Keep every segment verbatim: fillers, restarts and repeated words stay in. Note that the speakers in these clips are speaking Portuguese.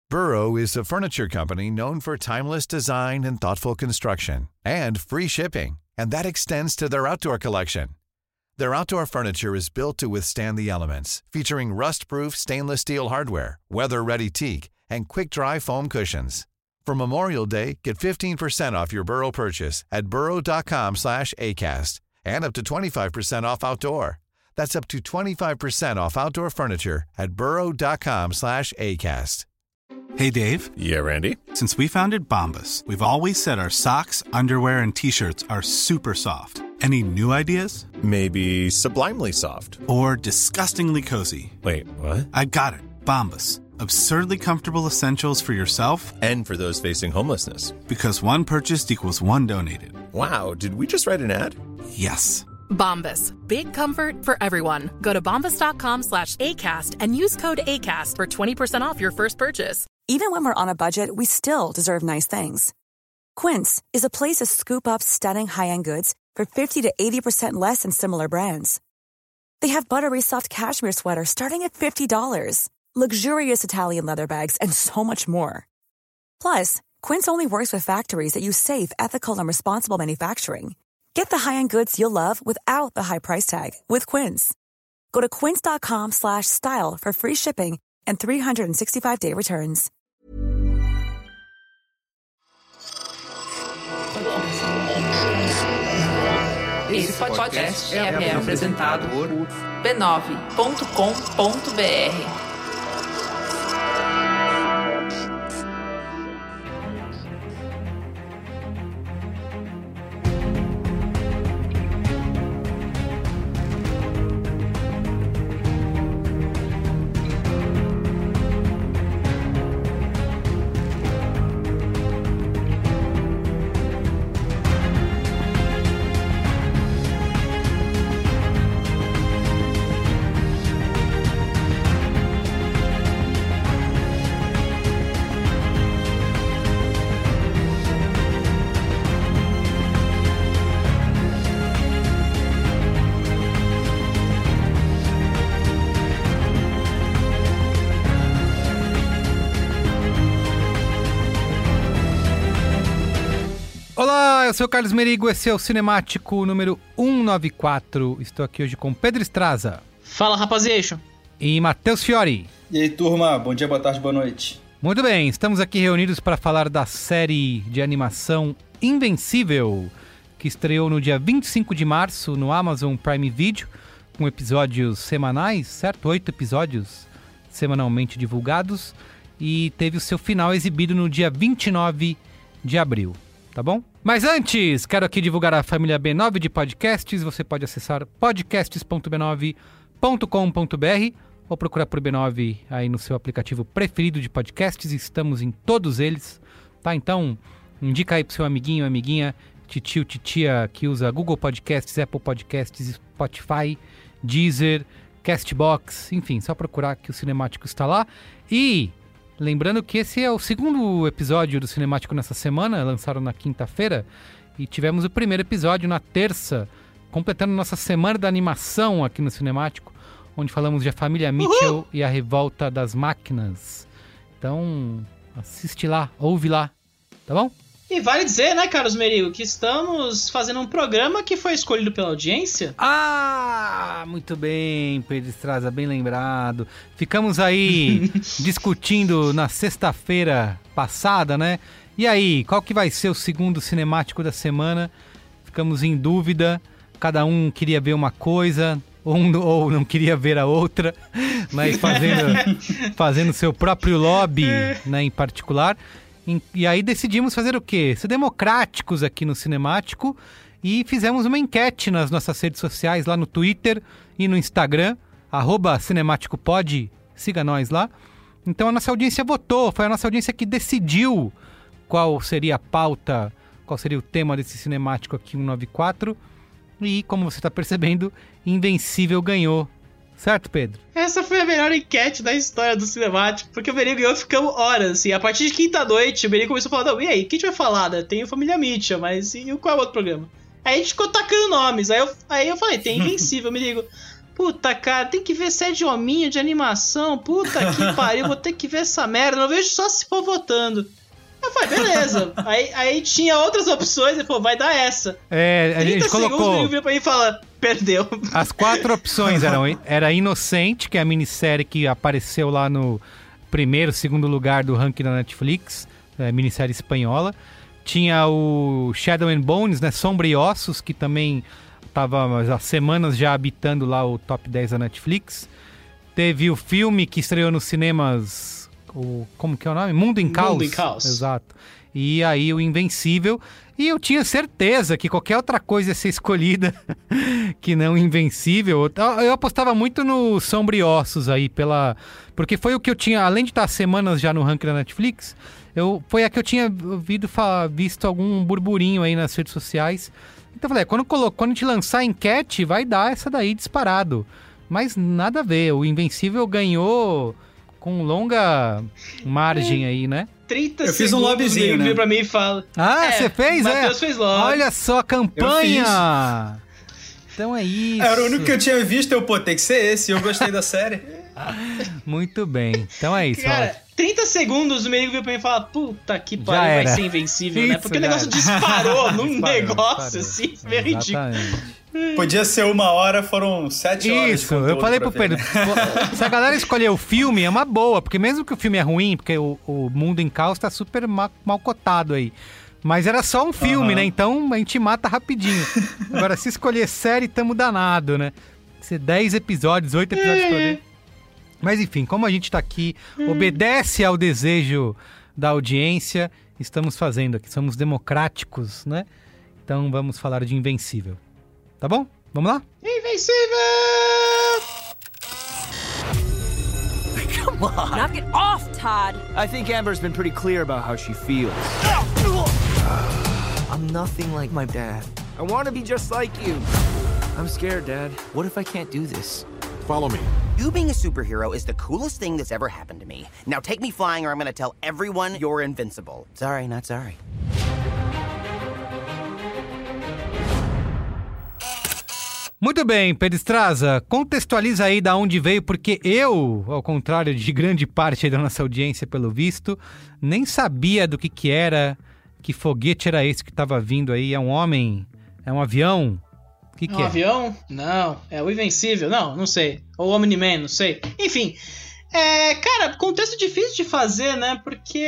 Burrow is a furniture company known for timeless design and thoughtful construction, and free shipping, and that extends to their outdoor collection. Their outdoor furniture is built to withstand the elements, featuring rust-proof stainless steel hardware, weather-ready teak, and quick-dry foam cushions. For Memorial Day, get fifteen percent off your Burrow purchase at burrow.com slash ACAST and up to twenty-five percent off outdoor. That's up to twenty-five percent off outdoor furniture at burrow.com slash ACAST. Hey, Dave. Yeah, Randy. Since we founded Bombas, we've always said our socks, underwear, and T-shirts are super soft. Any new ideas? Maybe sublimely soft. Or disgustingly cozy. Wait, what? I got it. Bombas. Absurdly comfortable essentials for yourself and for those facing homelessness. Because one purchased equals one donated. Wow, did we just write an ad? Yes. Bombas. Big comfort for everyone. Go to bombas.com slash ACAST and use code ACAST for twenty percent off your first purchase. Even when we're on a budget, we still deserve nice things. Quince is a place to scoop up stunning high-end goods for fifty to eighty percent less than similar brands. They have buttery soft cashmere sweaters starting at fifty dollars, luxurious Italian leather bags, and so much more. Plus, Quince only works with factories that use safe, ethical, and responsible manufacturing. Get the high-end goods you'll love without the high price tag with Quince. Go to quince.com slash style for free shipping and three sixty-five day returns. Esse podcast é apresentado por b nove ponto com ponto b r. Olá, eu sou o Carlos Merigo, esse é o Cinemático número cento e noventa e quatro. Estou aqui hoje com Pedro Estraza. Fala, rapazieixo. E Matheus Fiori. E aí, turma, bom dia, boa tarde, boa noite. Muito bem, estamos aqui reunidos para falar da série de animação Invencível, que estreou no dia vinte e cinco de março no Amazon Prime Video, com episódios semanais, certo? Oito episódios semanalmente divulgados, e teve o seu final exibido no dia vinte e nove de abril, tá bom? Mas antes, quero aqui divulgar a família B nove de podcasts. Você pode acessar podcasts ponto b nove ponto com ponto b r ou procurar por B nove aí no seu aplicativo preferido de podcasts. Estamos em todos eles, tá? Então, indica aí pro seu amiguinho, amiguinha, titio, titia que usa Google Podcasts, Apple Podcasts, Spotify, Deezer, Castbox, enfim, só procurar que o Cinemático está lá. E lembrando que esse é o segundo episódio do Cinemático nessa semana, lançaram na quinta-feira, e tivemos o primeiro episódio na terça, completando nossa semana da animação aqui no Cinemático, onde falamos de A Família Mitchell Uhul! E a Revolta das Máquinas. Então, assiste lá, ouve lá, tá bom? E vale dizer, né, Carlos Merigo, que estamos fazendo um programa que foi escolhido pela audiência. Ah, muito bem, Pedro Estraza, bem lembrado. Ficamos aí discutindo na sexta-feira passada, né? E aí, qual que vai ser o segundo cinemático da semana? Ficamos em dúvida, cada um queria ver uma coisa, ou, ou não queria ver a outra, mas fazendo, fazendo seu próprio lobby, né, em particular. E aí decidimos fazer o quê? Ser democráticos aqui no Cinemático e fizemos uma enquete nas nossas redes sociais, lá no Twitter e no Instagram, arroba CinemáticoPod, siga nós lá. Então a nossa audiência votou, foi a nossa audiência que decidiu qual seria a pauta, qual seria o tema desse Cinemático aqui cento e noventa e quatro. E como você está percebendo, Invencível ganhou. Certo, Pedro? Essa foi a melhor enquete da história do Cinemático, porque o Merigo e eu ficamos horas, assim, a partir de quinta-noite, o Merigo começou a falar, não, e aí, o que a gente vai falar, né? Tem o Família Mitchell, mas e qual é o outro programa? Aí a gente ficou tacando nomes, aí eu, aí eu falei, tem Invencível, Merigo. puta, cara, tem que ver série de hominho, de animação, puta que pariu, vou ter que ver essa merda, não vejo só se for votando. Eu falei, beleza. aí, aí tinha outras opções, e falou, vai dar essa. É, a gente colocou... Segundos, ele pra mim e fala, perdeu. As quatro opções eram, era Inocente, que é a minissérie que apareceu lá no primeiro, segundo lugar do ranking da Netflix, é, minissérie espanhola. Tinha o Shadow and Bones, né, Sombra e Ossos, que também estava há semanas já habitando lá o top dez da Netflix. Teve o filme que estreou nos cinemas, o, como que é o nome? Mundo em Caos. Mundo em Caos. Exato. E aí o Invencível. E eu tinha certeza que qualquer outra coisa ia ser escolhida que não Invencível. Eu apostava muito no Sombra e Ossos aí, pela... porque foi o que eu tinha, além de estar semanas já no ranking da Netflix, eu... foi a que eu tinha ouvido, visto algum burburinho aí nas redes sociais. Então eu falei, quando, colo... quando a gente lançar a enquete, vai dar essa daí disparado. Mas nada a ver, o Invencível ganhou com longa margem aí, né? trinta eu fiz um lobbyzinho, né? Pra mim e fala. Ah, é, você fez, é? Matheus fez lobby. Olha só a campanha! Então é isso. Era o único que eu tinha visto, eu, pô, tem que ser esse, eu gostei da série. Muito bem, então é isso. Cara, ó. trinta segundos o Merigo veio pra mim e fala, puta que pariu, vai ser invencível, isso, né? Porque o negócio era. disparou num disparou, negócio disparou. assim, meio ridículo. Podia ser uma hora, foram sete horas. Isso, eu falei pro Pedro, né? Se a galera escolher o filme, é uma boa, porque mesmo que o filme é ruim, porque o, o Mundo em Caos tá super mal, mal cotado aí. Mas era só um filme, uhum. né? Então a gente mata rapidinho. Agora, se escolher série, tamo danado, né? Ser dez episódios, oito episódios pra ver. Mas enfim, como a gente tá aqui, obedece ao desejo da audiência, estamos fazendo aqui, somos democráticos, né? Então vamos falar de Invencível. Tá bom? Vamos lá? Invencível! Come on! Knock it off, Todd! I think Amber's been pretty clear about how she feels. I'm nothing like my dad. I want to be just like you. I'm scared, Dad. What if I can't do this? Follow me. You being a superhero is the coolest thing that's ever happened to me. Now take me flying or I'm gonna tell everyone you're invincible. Sorry, not sorry. Muito bem, Pedro Estraza, contextualiza aí da onde veio, porque eu, ao contrário de grande parte da nossa audiência, pelo visto, nem sabia do que que era, que foguete era esse que estava vindo aí. É um homem? É um avião? O que que é? Um avião? Não. É o Invencível? Não, não sei. Ou o Omni-Man, não sei. Enfim, é, cara, contexto difícil de fazer, né?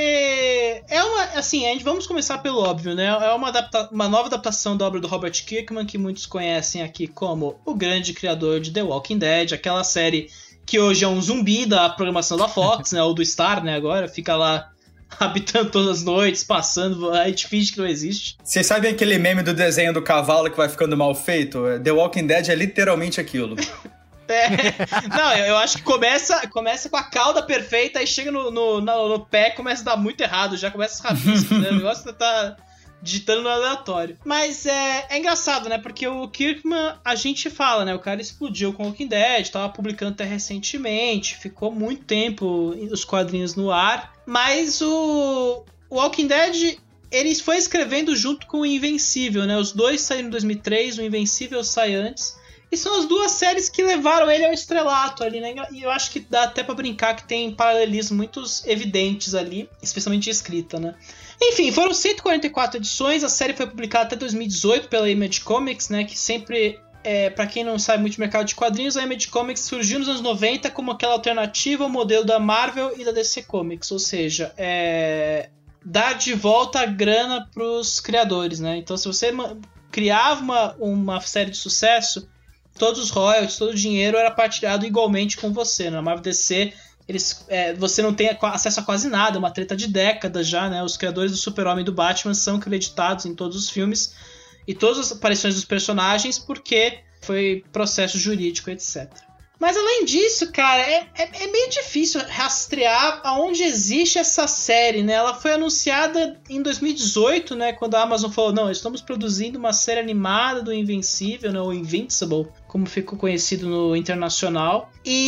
Porque é uma, assim, a gente vamos começar pelo óbvio, né? É uma, adapta, uma nova adaptação da obra do Robert Kirkman, que muitos conhecem aqui como o grande criador de The Walking Dead, aquela série que hoje é um zumbi da programação da Fox, né? Ou do Star, né? Agora fica lá habitando todas as noites, passando, a gente finge que não existe. Vocês sabem aquele meme do desenho do cavalo que vai ficando mal feito? The Walking Dead é literalmente aquilo. É. Não, eu acho que começa, começa com a cauda perfeita, aí chega no, no, no, no pé, começa a dar muito errado, já começa os rabiscos, né? O negócio tá digitando no aleatório. Mas é, é engraçado, né? Porque o Kirkman, a gente fala, né? O cara explodiu com o Walking Dead, tava publicando até recentemente, ficou muito tempo os quadrinhos no ar, mas o, o Walking Dead, ele foi escrevendo junto com o Invencível, né? Os dois saíram em dois mil e três, o Invencível sai antes. E são as duas séries que levaram ele ao estrelato ali, né? E eu acho que dá até pra brincar que tem paralelismos muito evidentes ali, especialmente de escrita, né? Enfim, foram cento e quarenta e quatro edições, a série foi publicada até dois mil e dezoito pela Image Comics, né? Que sempre, é, pra quem não sabe muito do mercado de quadrinhos, a Image Comics surgiu nos anos noventa como aquela alternativa ao modelo da Marvel e da D C Comics, ou seja, é... dar de volta a grana pros criadores, né? Então, se você criava uma, uma série de sucesso, todos os royalties, todo o dinheiro era partilhado igualmente com você. Na Marvel D C, eles, é, você não tem acesso a quase nada, uma treta de décadas já, né? Os criadores do Super-Homem e do Batman são creditados em todos os filmes e todas as aparições dos personagens porque foi processo jurídico, etcétera. Mas além disso, cara, é, é, é meio difícil rastrear aonde existe essa série, né? Ela foi anunciada em dois mil e dezoito, né? Quando a Amazon falou, não, estamos produzindo uma série animada do Invencível, né? O Invincible, como ficou conhecido no internacional.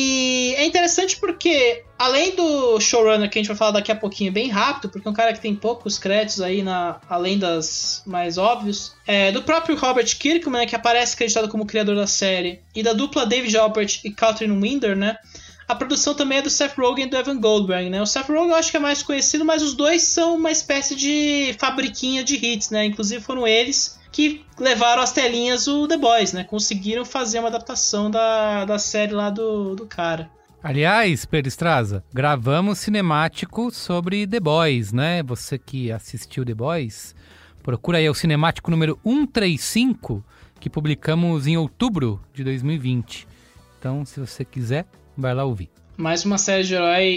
E é interessante porque, além do showrunner, que a gente vai falar daqui a pouquinho bem rápido, porque é um cara que tem poucos créditos aí, na, além das mais óbvios, é, do próprio Robert Kirkman, né, que aparece acreditado como criador da série, e da dupla David Alpert e Catherine Winder, né, a produção também é do Seth Rogen e do Evan Goldberg, né? O Seth Rogen eu acho que é mais conhecido, mas os dois são uma espécie de fabriquinha de hits, né? Inclusive foram eles que levaram às telinhas o The Boys, né? Conseguiram fazer uma adaptação da, da série lá do, do cara. Aliás, Pedro Estraza, gravamos cinemático sobre The Boys, né? Você que assistiu The Boys, procura aí o cinemático número cento e trinta e cinco, que publicamos em outubro de dois mil e vinte. Então, se você quiser, vai lá ouvir. Mais uma série de herói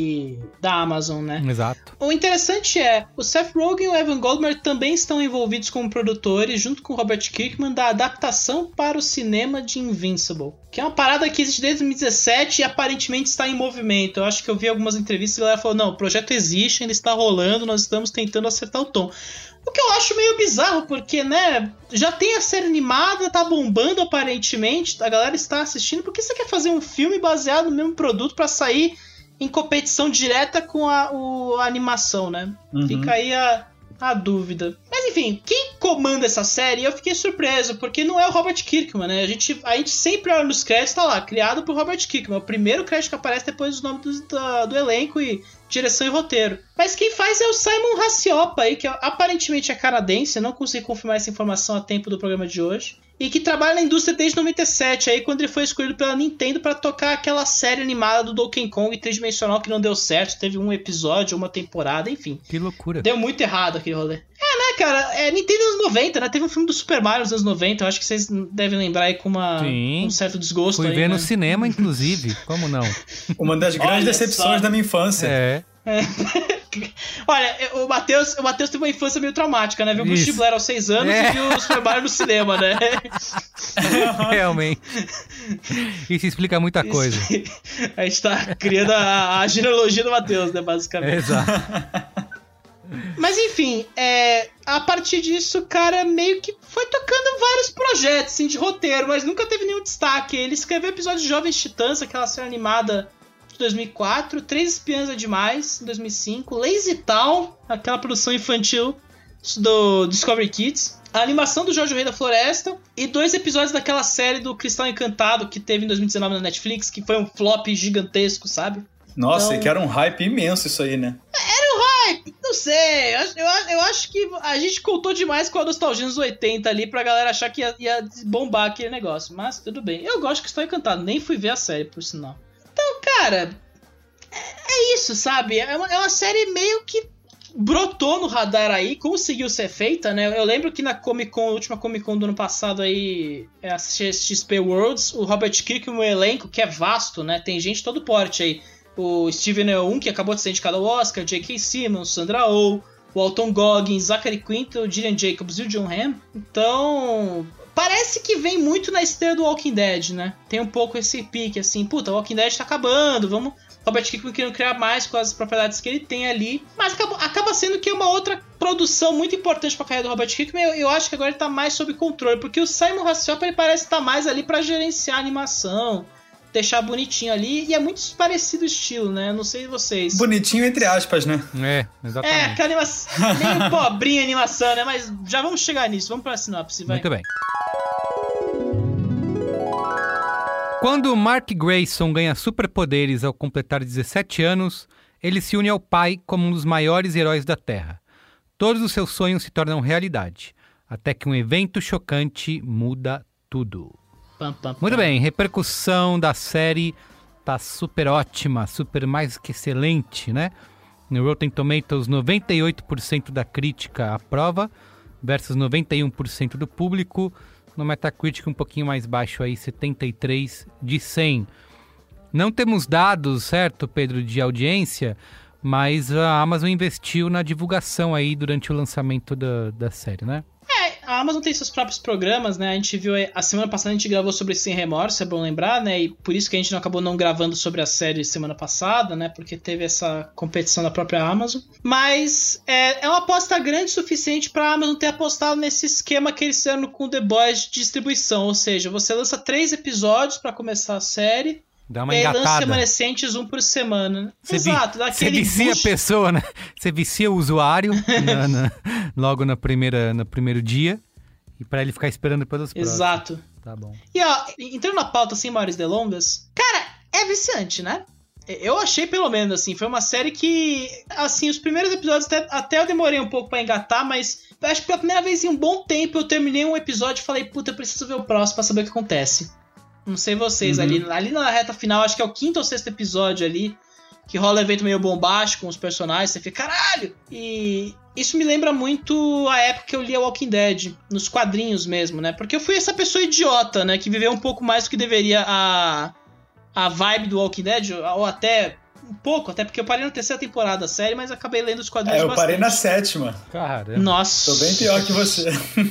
e da Amazon, né? Exato. O interessante é, o Seth Rogen e o Evan Goldberg também estão envolvidos como produtores, junto com o Robert Kirkman, da adaptação para o cinema de Invincible, que é uma parada que existe desde dois mil e dezessete e aparentemente está em movimento. Eu acho que eu vi algumas entrevistas e a galera falou, não, o projeto existe, ainda está rolando, nós estamos tentando acertar o tom. O que eu acho meio bizarro, porque, né, já tem a série animada, tá bombando aparentemente, a galera está assistindo, por que você quer fazer um filme baseado no mesmo produto pra sair em competição direta com a, o, a animação, né? Uhum. Fica aí a, a dúvida. Mas enfim, quem comanda essa série, eu fiquei surpreso, porque não é o Robert Kirkman, né? A gente, a gente sempre olha nos créditos, tá lá, criado por Robert Kirkman, o primeiro crédito que aparece depois dos nomes do, do, do elenco e direção e roteiro. Mas quem faz é o Simon Racioppa aí, que aparentemente é canadense, eu não consegui confirmar essa informação a tempo do programa de hoje, e que trabalha na indústria desde noventa e sete, aí quando ele foi escolhido pela Nintendo pra tocar aquela série animada do Donkey Kong tridimensional que não deu certo, teve um episódio, uma temporada, enfim. Que loucura. Deu muito errado aquele rolê. É, né, cara, é Nintendo nos anos noventa, né, teve um filme do Super Mario nos anos noventa, eu acho que vocês devem lembrar aí com uma, um certo desgosto. Fui aí, ver né? no cinema, inclusive, como não? Uma das grandes Olha decepções só. da minha infância. É. É. Olha, o Matheus, o Matheus teve uma infância meio traumática, né? Viu o Bruce Blair aos seis anos É. e viu o Super Mario no cinema, né? Realmente. Isso explica muita coisa. A gente tá criando a, a genealogia do Matheus, né? Basicamente. Exato. Mas enfim, é, a partir disso, o cara meio que foi tocando vários projetos assim, de roteiro, mas nunca teve nenhum destaque. Ele escreveu episódios de Jovens Titãs, aquela série animada de dois mil e quatro, Três Espiãs é Demais, em dois mil e cinco, Lazy Town, aquela produção infantil do Discovery Kids, a animação do Jorge o Rei da Floresta e dois episódios daquela série do Cristal Encantado que teve em dois mil e dezenove na Netflix, que foi um flop gigantesco, sabe? Nossa, Então- e que era um hype imenso isso aí, né? Era um hype, não sei, eu, acho- eu, acho- eu acho que a gente contou demais com a nostalgia dos oitenta ali pra galera achar que ia, ia bombar aquele negócio, mas tudo bem. Eu gosto de Cristal Encantado, nem fui ver a série, por sinal. Então, cara, é, é isso, sabe? É uma, é uma série meio que brotou no radar aí, conseguiu ser feita, né? Eu lembro que na Comic Con, a última Comic Con do ano passado aí, é a X P Worlds, o Robert Kirkman, o elenco, que é vasto, né? Tem gente de todo porte aí. O Steven Yeun, que acabou de ser indicado ao Oscar, J K. Simmons, Sandra Oh, o Alton Goggins, Zachary Quinto, o Gillian Jacobs e o John Hamm. Então, parece que vem muito na esteira do Walking Dead, né? Tem um pouco esse pique, assim, puta, o Walking Dead tá acabando, vamos... Robert Kirkman querendo criar mais com as propriedades que ele tem ali, mas acaba, acaba sendo que é uma outra produção muito importante pra carreira do Robert Kirkman. Eu, eu acho que agora ele tá mais sob controle, porque o Simon Racioppa, ele parece estar mais ali pra gerenciar a animação, deixar bonitinho ali, e é muito parecido o estilo, né? Eu não sei vocês. Bonitinho entre aspas, né? É, É, exatamente. aquela animação, meio pobrinha a animação, né? Mas já vamos chegar nisso, vamos pra sinopse, vai. Muito bem. Quando Mark Grayson ganha superpoderes ao completar dezessete anos, ele se une ao pai como um dos maiores heróis da Terra. Todos os seus sonhos se tornam realidade, até que um evento chocante muda tudo. Pam, pam, pam. Muito bem, repercussão da série tá super ótima, super mais que excelente, né? No Rotten Tomatoes, noventa e oito por cento da crítica aprova, versus noventa e um por cento do público. No Metacritic um pouquinho mais baixo aí, setenta e três de cem. Não temos dados, certo, Pedro, de audiência, mas a Amazon investiu na divulgação aí durante o lançamento da, da série, né? É, a Amazon tem seus próprios programas, né? A gente viu, a semana passada a gente gravou sobre Sem Remorso, é bom lembrar, né? E por isso que a gente não acabou não gravando sobre a série semana passada, né? Porque teve essa competição da própria Amazon. Mas é, é uma aposta grande o suficiente pra Amazon ter apostado nesse esquema que eles fizeram com The Boys de distribuição. Ou seja, você lança três episódios pra começar a série. Dá uma e aí engatada. lança remanescentes um por semana. Né? Cê Exato. vi, você vicia boost. a pessoa, né? Você vicia o usuário na, na, logo na primeira, no primeiro dia. E pra ele ficar esperando pelos próximos. Exato. Tá bom. E ó, entrando na pauta sem maiores delongas, cara, é viciante, né? Eu achei, pelo menos, assim, foi uma série que, assim, os primeiros episódios até, até eu demorei um pouco pra engatar, mas acho que pela primeira vez em um bom tempo eu terminei um episódio e falei, puta, eu preciso ver o próximo pra saber o que acontece. Não sei vocês, uhum. ali, ali na reta final, acho que é o quinto ou sexto episódio ali, que rola um evento meio bombástico com os personagens, você fica, caralho! E isso me lembra muito a época que eu lia Walking Dead, nos quadrinhos mesmo, né? Porque eu fui essa pessoa idiota, né? Que viveu um pouco mais do que deveria a, a vibe do Walking Dead, ou até um pouco, até porque eu parei na terceira temporada da série, mas acabei lendo os quadrinhos bastante. É, eu bastante. parei na sétima. Caramba. Nossa. Tô bem pior que você.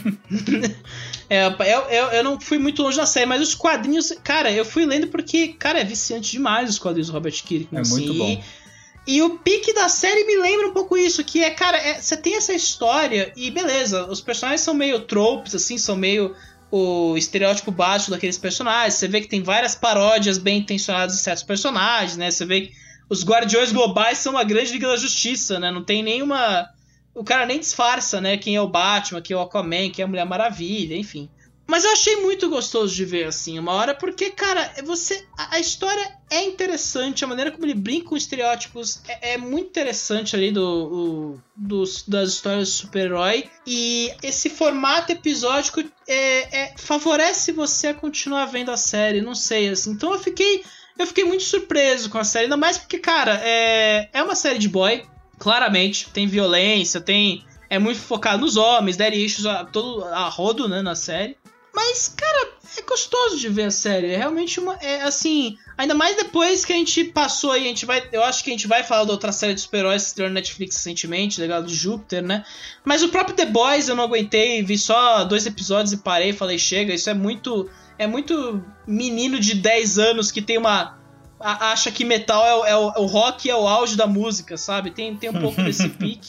É, eu, eu, eu não fui muito longe da série, mas os quadrinhos, cara, eu fui lendo porque, cara, é viciante demais os quadrinhos do Robert Kirkman. É assim, muito bom. E, e o pique da série me lembra um pouco isso, que é, cara, é, você tem essa história e beleza, os personagens são meio tropes, assim, são meio o estereótipo básico daqueles personagens. Você vê que tem várias paródias bem intencionadas em certos personagens, né? Você vê que os Guardiões Globais são uma grande Liga da Justiça, né? Não tem nenhuma... O cara nem disfarça, né? Quem é o Batman, quem é o Aquaman, quem é a Mulher Maravilha, enfim. Mas eu achei muito gostoso de ver, assim, uma hora, porque, cara, você... A, a história é interessante, a maneira como ele brinca com estereótipos é, é muito interessante ali do, o, dos, das histórias do super-herói. E esse formato episódico é, é, favorece você a continuar vendo a série, não sei, assim. Então eu fiquei... Eu fiquei muito surpreso com a série, ainda mais porque, cara, é, é uma série de boy, claramente, tem violência, tem é muito focado nos homens, daddy issues a, todo, a rodo, né, na série. Mas, cara, é gostoso de ver a série, é realmente uma, é assim, ainda mais depois que a gente passou aí, a gente vai, eu acho que a gente vai falar da outra série de super-heróis que estreou na Netflix recentemente, Legado de Júpiter, né, mas o próprio The Boys eu não aguentei, vi só dois episódios e parei, falei, chega, isso é muito... É muito menino de dez anos que tem uma... A, acha que metal é o, é, o, é o rock, é o auge da música, sabe? Tem, tem um pouco desse pique.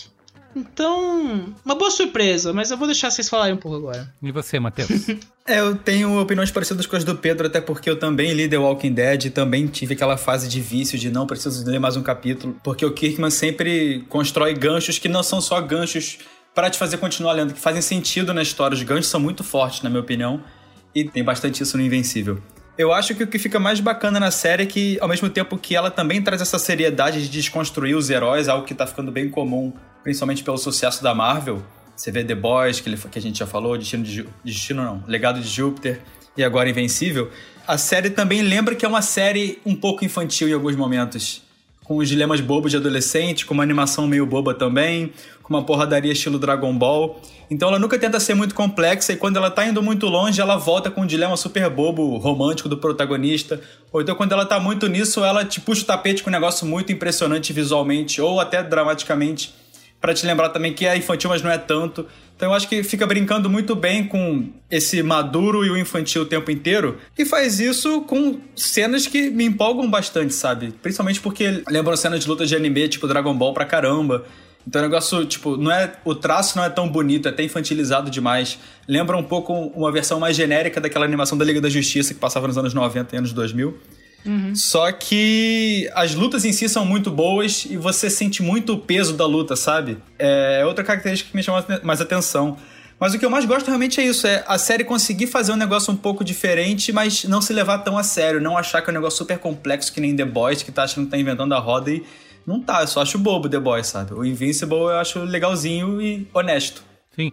Então, uma boa surpresa, mas eu vou deixar vocês falarem um pouco agora. E você, Matheus? É, eu tenho opiniões parecidas com as do Pedro, até porque eu também li The Walking Dead e também tive aquela fase de vício de não preciso ler mais um capítulo, porque o Kirkman sempre constrói ganchos que não são só ganchos para te fazer continuar lendo, que fazem sentido na história. Os ganchos são muito fortes, na minha opinião. E tem bastante isso no Invencível. Eu acho que o que fica mais bacana na série é que, ao mesmo tempo que ela também traz essa seriedade de desconstruir os heróis, algo que tá ficando bem comum, principalmente pelo sucesso da Marvel. Você vê The Boys, que, ele, que a gente já falou, Destino, de, Destino não, Legado de Júpiter e agora Invencível. A série também lembra que é uma série um pouco infantil em alguns momentos, com os dilemas bobos de adolescente, com uma animação meio boba também, com uma porradaria estilo Dragon Ball. Então ela nunca tenta ser muito complexa e quando ela tá indo muito longe, ela volta com um dilema super bobo, romântico do protagonista. Ou então quando ela tá muito nisso, ela te puxa o tapete com um negócio muito impressionante visualmente ou até dramaticamente, pra te lembrar também que é infantil, mas não é tanto. Então eu acho que fica brincando muito bem com esse maduro e o infantil o tempo inteiro. E faz isso com cenas que me empolgam bastante, sabe? Principalmente porque lembram cenas de luta de anime, tipo Dragon Ball pra caramba. Então o negócio, tipo, não é, o traço não é tão bonito, é até infantilizado demais. Lembra um pouco uma versão mais genérica daquela animação da Liga da Justiça que passava nos anos noventa e anos dois mil. Uhum. Só que as lutas em si são muito boas e você sente muito o peso da luta, sabe? É outra característica que me chama mais atenção. Mas o que eu mais gosto realmente é isso, é a série conseguir fazer um negócio um pouco diferente, mas não se levar tão a sério, não achar que é um negócio super complexo que nem The Boys, que tá achando que tá inventando a roda e não tá, eu só acho bobo The Boys, sabe? O Invincible eu acho legalzinho e honesto. Sim.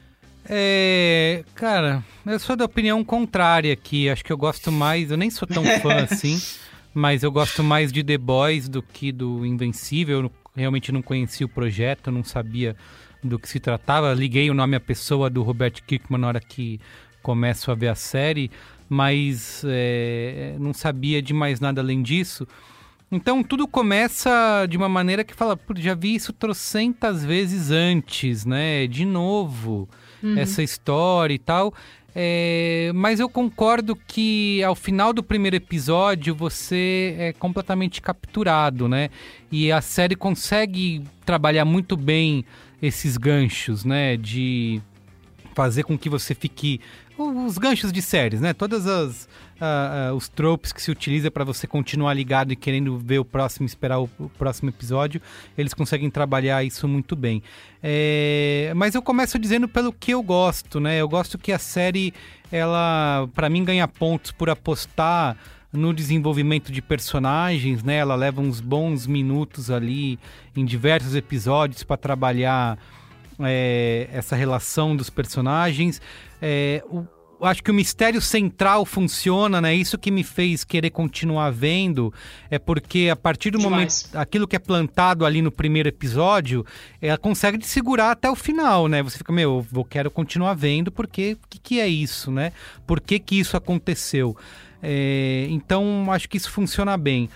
É, cara, eu sou da opinião contrária aqui. Acho que eu gosto mais, eu nem sou tão fã assim, mas eu gosto mais de The Boys do que do Invencível. Eu realmente não conhecia o projeto, não sabia do que se tratava. Liguei o nome à pessoa do Robert Kirkman na hora que começo a ver a série, mas é, não sabia de mais nada além disso. Então tudo começa de uma maneira que fala, pô, já vi isso trocentas vezes antes, né? De novo, uhum. essa história e tal. É, mas eu concordo que ao final do primeiro episódio você é completamente capturado, né? E a série consegue trabalhar muito bem esses ganchos, né? De fazer com que você fique... Os ganchos de séries, né? Todas as... Uh, uh, os tropes que se utiliza para você continuar ligado e querendo ver o próximo, esperar o, o próximo episódio, eles conseguem trabalhar isso muito bem. É, mas eu começo dizendo pelo que eu gosto, né? Eu gosto que a série, ela, para mim, ganha pontos por apostar no desenvolvimento de personagens, né? Ela leva uns bons minutos ali em diversos episódios para trabalhar é, essa relação dos personagens. É, o Acho que o mistério central funciona, né? Isso que me fez querer continuar vendo é porque a partir do Demais. momento... Aquilo que é plantado ali no primeiro episódio, ela consegue te segurar até o final, né? Você fica, meu, eu quero continuar vendo porque o que, que é isso, né? Por que que isso aconteceu? É, então, acho que isso funciona bem.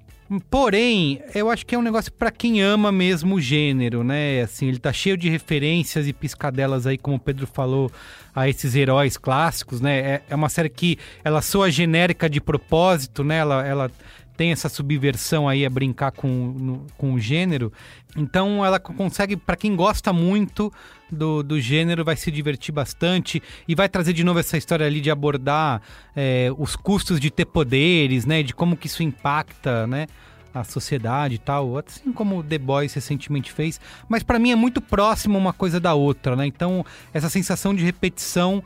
Porém, eu acho que é um negócio para quem ama mesmo o gênero, né? Assim, ele tá cheio de referências e piscadelas aí, como o Pedro falou, a esses heróis clássicos, né? É, é uma série que ela soa genérica de propósito, né? Ela, ela tem essa subversão aí a brincar com, no, com o gênero. Então ela consegue, para quem gosta muito do, do gênero, vai se divertir bastante e vai trazer de novo essa história ali de abordar é, os custos de ter poderes, né? De como que isso impacta, né? A sociedade e tal, assim como The Boys recentemente fez, mas para mim é muito próximo uma coisa da outra, né? Então essa sensação de repetição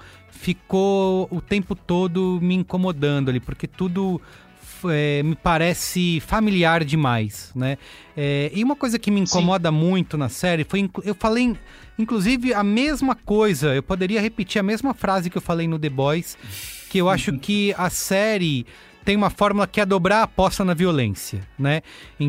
ficou o tempo todo me incomodando ali, porque tudo é, me parece familiar demais, né? É, e uma coisa que me incomoda Sim. muito na série foi, eu falei inclusive a mesma coisa, eu poderia repetir a mesma frase que eu falei no The Boys, que eu acho que a série tem uma fórmula que é dobrar a aposta na violência, né?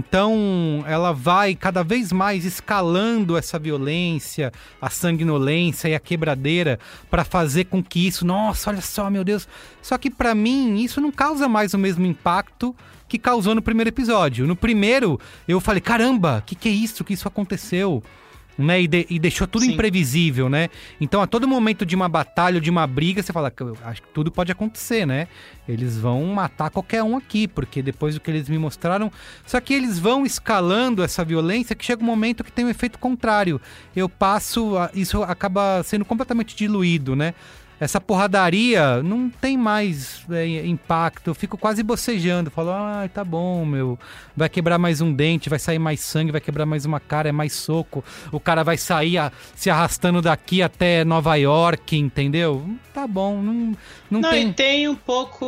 Então, ela vai cada vez mais escalando essa violência, a sanguinolência e a quebradeira para fazer com que isso... Nossa, olha só, meu Deus! Só que, para mim, isso não causa mais o mesmo impacto que causou no primeiro episódio. No primeiro, eu falei, caramba, o que, que é isso? Que isso aconteceu? Né? E, de, e deixou tudo Sim. imprevisível, né? Então, a todo momento de uma batalha ou de uma briga, você fala, acho que tudo pode acontecer, né? Eles vão matar qualquer um aqui, porque depois do que eles me mostraram... Só que eles vão escalando essa violência que chega um momento que tem um efeito contrário. Eu passo... A, isso acaba sendo completamente diluído, né? Essa porradaria não tem mais é, impacto. Eu fico quase bocejando. Falo, ah, tá bom, meu. Vai quebrar mais um dente, vai sair mais sangue, vai quebrar mais uma cara, é mais soco. O cara vai sair a, se arrastando daqui até Nova York, entendeu? Tá bom, não, não, não tem... e tem um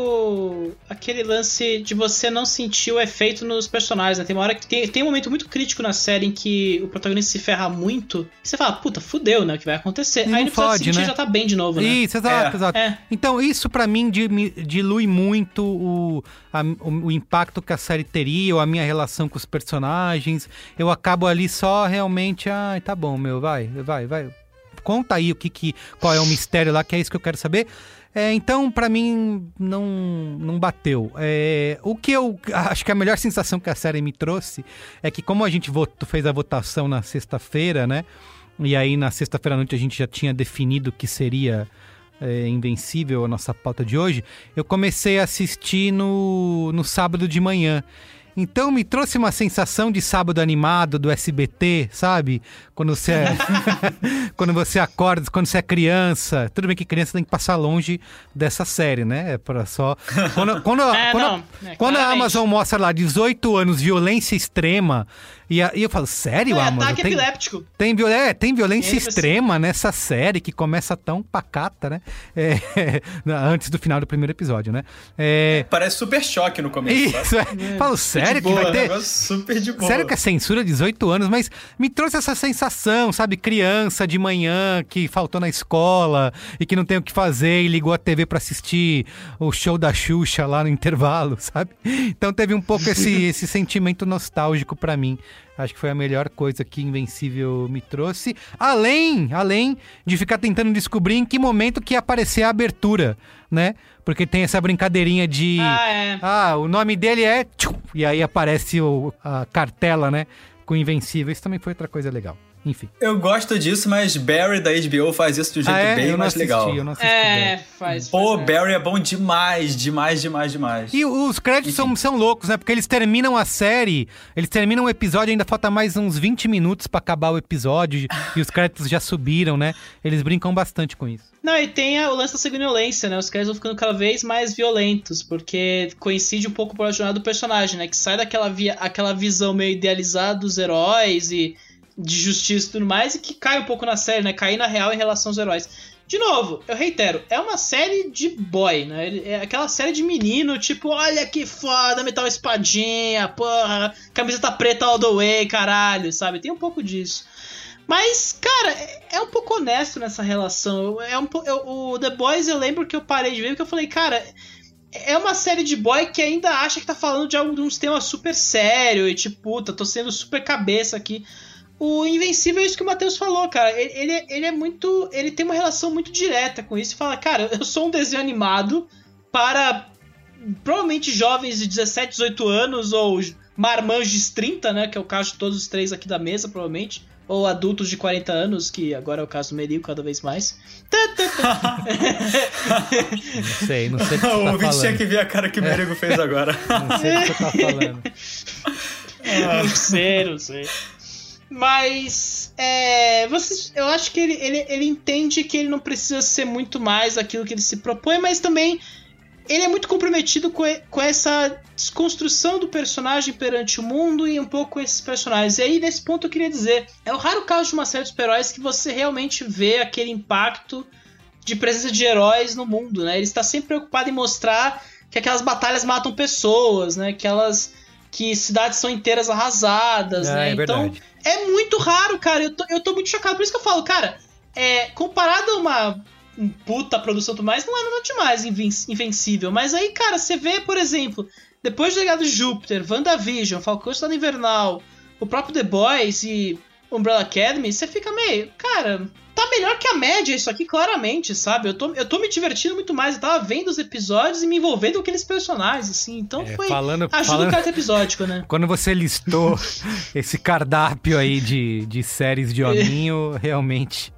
pouco aquele lance de você não sentir o efeito nos personagens, né? Tem uma hora que tem, tem um momento muito crítico na série em que o protagonista se ferra muito e você fala, puta, fudeu, né? O que vai acontecer? Não Aí no pode, episódio né? já tá bem de novo, né? Isso, exato, é. exato. É. Então isso pra mim dilui muito o, a, o, o impacto que a série teria, ou a minha relação com os personagens. Eu acabo ali só realmente, ah, tá bom, meu, vai, vai, vai. Conta aí o que, que, qual é o mistério lá, que é isso que eu quero saber. É, então, pra mim, não, não bateu. É, o que eu acho que a melhor sensação que a série me trouxe é que, como a gente votou, fez a votação na sexta-feira, né? E aí, na sexta-feira à noite, a gente já tinha definido que seria é, Invencível a nossa pauta de hoje. Eu comecei a assistir no, no sábado de manhã. Então me trouxe uma sensação de sábado animado do S B T, sabe? Quando você é... quando você acorda, quando você é criança. Tudo bem que criança tem que passar longe dessa série, né? É pra só... Quando, quando, é, quando, não, é, quando a Amazon mostra lá dezoito anos, violência extrema, e, a, e eu falo, sério, é, Amazon? Ataque tem, epiléptico. Tem, é, tem violência você... extrema nessa série que começa tão pacata, né? É, antes do final do primeiro episódio, né? É... Parece Super Choque no começo. Isso, é. É. Falo, sério boa, que vai ter... Super de boa. Sério que é censura dezoito anos, mas me trouxe essa sensação, sabe? Criança de manhã que faltou na escola e que não tem o que fazer e ligou a T V pra assistir o show da Xuxa lá no intervalo, sabe? Então teve um pouco esse, esse sentimento nostálgico pra mim Acho que foi a melhor coisa que Invencível me trouxe. Além, além de ficar tentando descobrir em que momento que ia aparecer a abertura, né? Porque tem essa brincadeirinha de... Ah, é. Ah, o nome dele é... E aí aparece o, a cartela, né? Com Invencível. Isso também foi outra coisa legal. Enfim. Eu gosto disso, mas Barry da H B O faz isso de um jeito ah, é? bem eu mais assisti, legal. Eu não assisti, é, faz. Pô, faz, Barry é bom demais, demais, demais, demais. E os créditos são, são loucos, né? Porque eles terminam a série, eles terminam o episódio, ainda falta mais uns vinte minutos pra acabar o episódio e os créditos já subiram, né? Eles brincam bastante com isso. Não, e tem a, o lance da sanguinolência, né? Os créditos vão ficando cada vez mais violentos, porque coincide um pouco com a jornada do personagem, né? Que sai daquela via, aquela visão meio idealizada dos heróis e de justiça e tudo mais, e que cai um pouco na série, né? Cair na real em relação aos heróis. De novo, eu reitero, é uma série de boy, né? É aquela série de menino, tipo, olha que foda, metal espadinha, porra, camiseta preta all the way, caralho, sabe? Tem um pouco disso. Mas, cara, é um pouco honesto nessa relação. É um, eu, o The Boys, eu lembro que eu parei de ver, porque eu falei, cara, é uma série de boy que ainda acha que tá falando de alguns temas super sério e tipo, puta, tô sendo super cabeça aqui. O Invencível é isso que o Matheus falou, cara. Ele, ele, ele é muito... Ele tem uma relação muito direta com isso. E fala, cara, eu sou um desenho animado para provavelmente jovens de dezessete, dezoito anos ou marmanjos de trinta, né? Que é o caso de todos os três aqui da mesa, provavelmente. Ou adultos de quarenta anos, que agora é o caso do Merigo cada vez mais. Não sei, não sei o que você tá O ouvinte falando. tinha que ver a cara que o Merigo é. fez agora. Não sei o que você tá falando. Não sei, não sei. Mas é, vocês, eu acho que ele, ele, ele entende que ele não precisa ser muito mais aquilo que ele se propõe, mas também ele é muito comprometido com, com essa desconstrução do personagem perante o mundo e um pouco com esses personagens. E aí, nesse ponto, eu queria dizer, é o raro caso de uma série de super-heróis que você realmente vê aquele impacto de presença de heróis no mundo, né? Ele está sempre preocupado em mostrar que aquelas batalhas matam pessoas, né? Que elas... que cidades são inteiras arrasadas, é, né? É então, verdade. é muito raro, cara. Eu tô, eu tô muito chocado. Por isso que eu falo, cara, é, comparado a uma um puta produção e tudo mais, não é nada demais Invencível. Mas aí, cara, você vê, por exemplo, depois de Legado de Júpiter, WandaVision, Falcão Estado Invernal, o próprio The Boys e Umbrella Academy, você fica meio, cara... Tá melhor que a média isso aqui, claramente, sabe? Eu tô, eu tô me divertindo muito mais. Eu tava vendo os episódios e me envolvendo com aqueles personagens, assim. Então é, foi... falando, ajuda falando... o caráter episódico, né? Quando você listou esse cardápio aí de, de séries de hominho, realmente...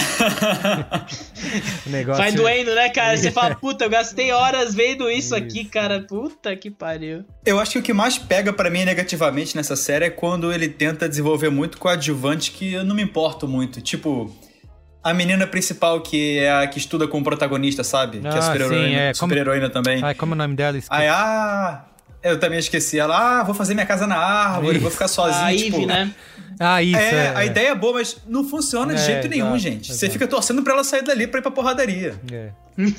o negócio vai doendo, né, cara? Você fala, puta, eu gastei horas vendo isso, isso aqui, cara. Puta que pariu. Eu acho que o que mais pega pra mim negativamente nessa série é quando ele tenta desenvolver muito coadjuvante que eu não me importo muito. Tipo... A menina principal, que é a que estuda com o protagonista, sabe? Ah, que é super-heroína, sim, é. super-heroína como... também. Ai, como é o nome dela? Aí, ah, eu também esqueci. Ela, ah, vou fazer minha casa na árvore, isso. Vou ficar sozinha, a tipo... Ivy, né? Ah, isso, é, é. A ideia é boa, mas não funciona de é, jeito nenhum, exato, gente. exato. Você fica torcendo pra ela sair dali pra ir pra porradaria. É.